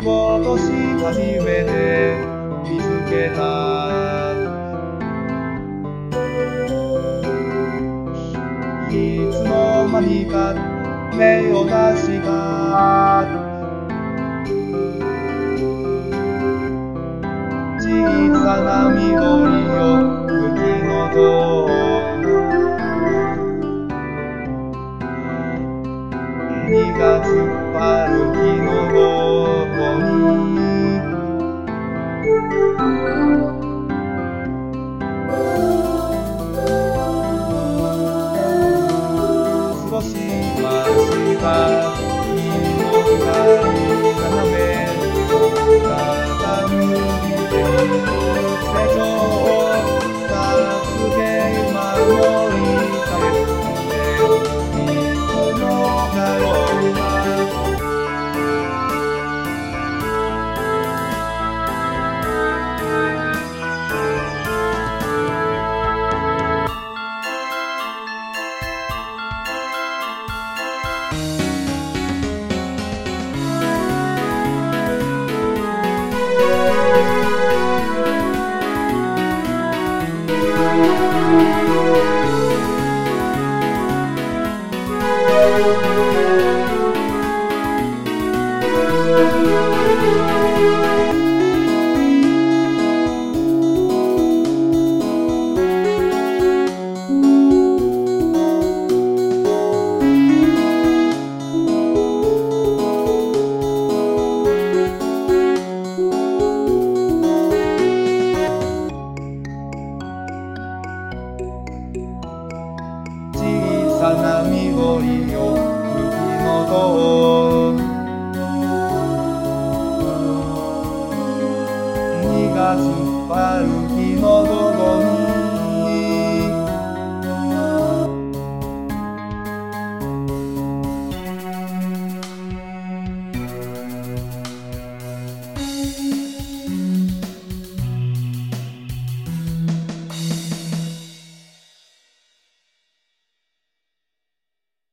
今年初めて見つけた。いつの間にか芽を出した小さな緑よ茎のと2月春日の午後に少しました君の光斜め傾いて成長を助け守り返していくのだろうな。小さな緑よ茎のと2月